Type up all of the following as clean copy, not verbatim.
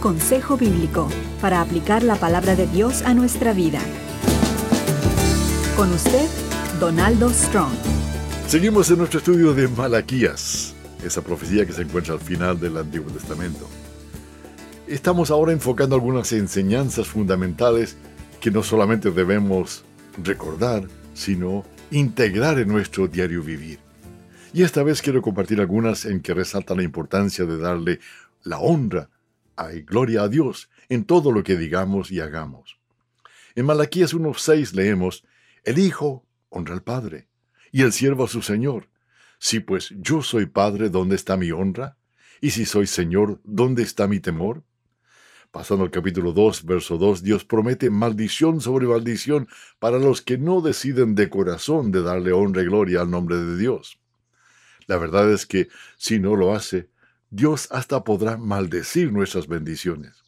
consejo bíblico para aplicar la palabra de Dios a nuestra vida. Con usted, Donaldo Strong. Seguimos en nuestro estudio de Malaquías, esa profecía que se encuentra al final del Antiguo Testamento. Estamos ahora enfocando algunas enseñanzas fundamentales que no solamente debemos recordar, sino integrar en nuestro diario vivir. Y esta vez quiero compartir algunas en que resalta la importancia de darle la honra y gloria a Dios en todo lo que digamos y hagamos. En Malaquías 1:6 leemos: el Hijo honra al Padre, y el siervo a su Señor. Si pues yo soy Padre, ¿dónde está mi honra? Y si soy Señor, ¿dónde está mi temor? Pasando al capítulo 2, verso 2, Dios promete maldición sobre maldición para los que no deciden de corazón de darle honra y gloria al nombre de Dios. La verdad es que si no lo hace, Dios hasta podrá maldecir nuestras bendiciones.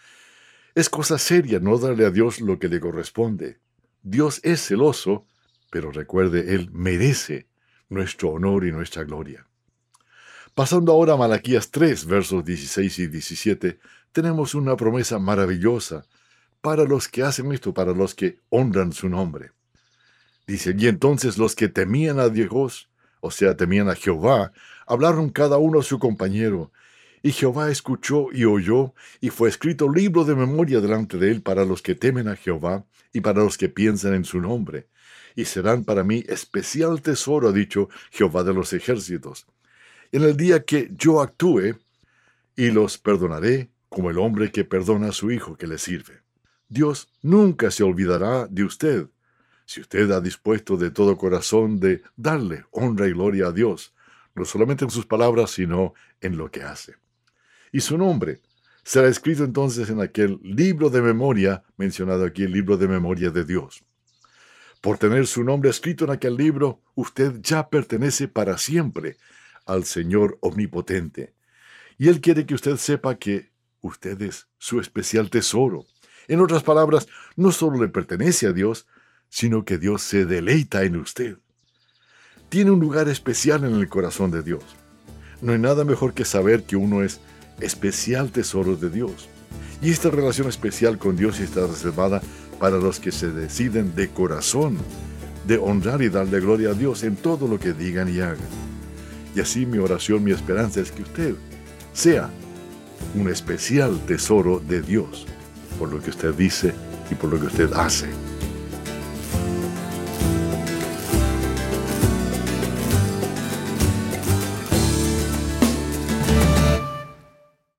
Es cosa seria no darle a Dios lo que le corresponde. Dios es celoso, pero recuerde, Él merece nuestro honor y nuestra gloria. Pasando ahora a Malaquías 3, versos 16 y 17, tenemos una promesa maravillosa para los que hacen esto, para los que honran su nombre. Dice: y entonces los que temían a Dios, o sea, temían a Jehová, hablaron cada uno a su compañero, y Jehová escuchó y oyó, y fue escrito libro de memoria delante de él para los que temen a Jehová y para los que piensan en su nombre. Y serán para mí especial tesoro, ha dicho Jehová de los ejércitos, en el día que yo actúe, y los perdonaré como el hombre que perdona a su hijo que le sirve. Dios nunca se olvidará de usted, si usted ha dispuesto de todo corazón de darle honra y gloria a Dios, no solamente en sus palabras, sino en lo que hace. Y su nombre será escrito entonces en aquel libro de memoria, mencionado aquí, el libro de memoria de Dios. Por tener su nombre escrito en aquel libro, usted ya pertenece para siempre al Señor omnipotente. Y Él quiere que usted sepa que usted es su especial tesoro. En otras palabras, no solo le pertenece a Dios, sino que Dios se deleita en usted. Tiene un lugar especial en el corazón de Dios. No hay nada mejor que saber que uno es especial tesoro de Dios. Y esta relación especial con Dios está reservada para los que se deciden de corazón de honrar y darle gloria a Dios en todo lo que digan y hagan. Y así mi oración, mi esperanza es que usted sea un especial tesoro de Dios por lo que usted dice y por lo que usted hace.